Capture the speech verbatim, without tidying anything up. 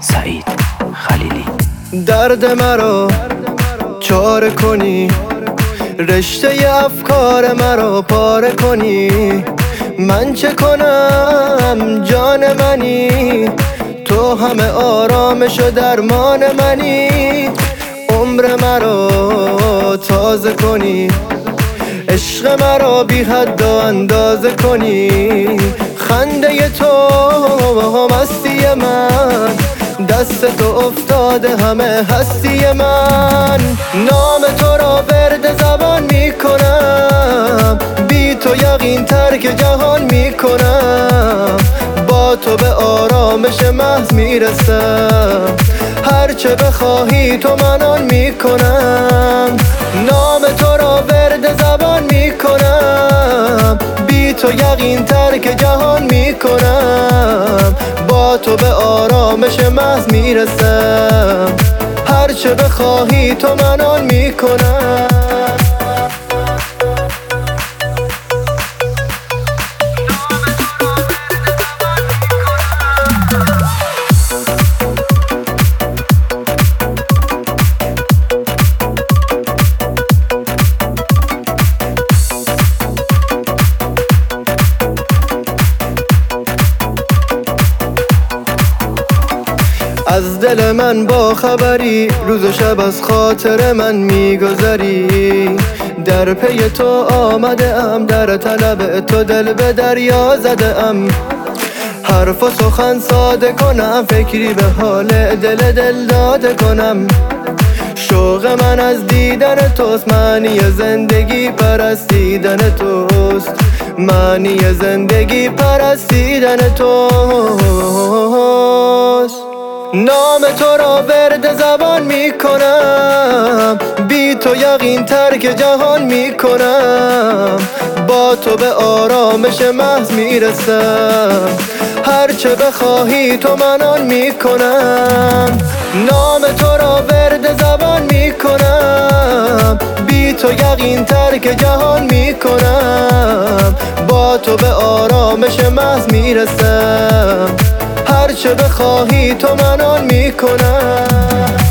سعید خلیلی. درد مرا چاره کنی، رشته افکار مرا پاره کنی. من چه کنم جان منی، تو همه آرامش و درمان منی. عمر مرا تازه کنی، عشق مرا بی حد و اندازه کنی. خنده تو مستی من، دست تو افتاده همه هستی من. نام تو را ورد زبان می کنم، بی تو یقین ترک جهان می کنم. با تو به آرامش محض می رسم، هرچه بخواهی تو من آن می کنم. نام تو را ورد زبان می کنم، بی تو یقین ترک جهان می کنم. با تو به آرامش محض می رسم، هرچه بخواهی تو من آن می کنم. از دل من با خبری، روز و شب از خاطر من میگذری. در پی تو آمده ام، در طلب تو دل به دریا زده ام. حرف و سخن ساده کنم، فکری به حال دل دل داده کنم. شوق من از دیدن توست، معنی زندگی پرستیدن توست. معنی زندگی پرستیدن توست. نام تو را ورد زبان می کنم، بی تو یقین ترک جهان می کنم. با تو به آرامش محض می رسم، هرچه بخواهی تو من آن می کنم. نام تو را ورد زبان می کنم، بی تو یقین ترک جهان می کنم. با تو به آرامش محض می رسم، هرچه بخواهی تو من آن می کنم.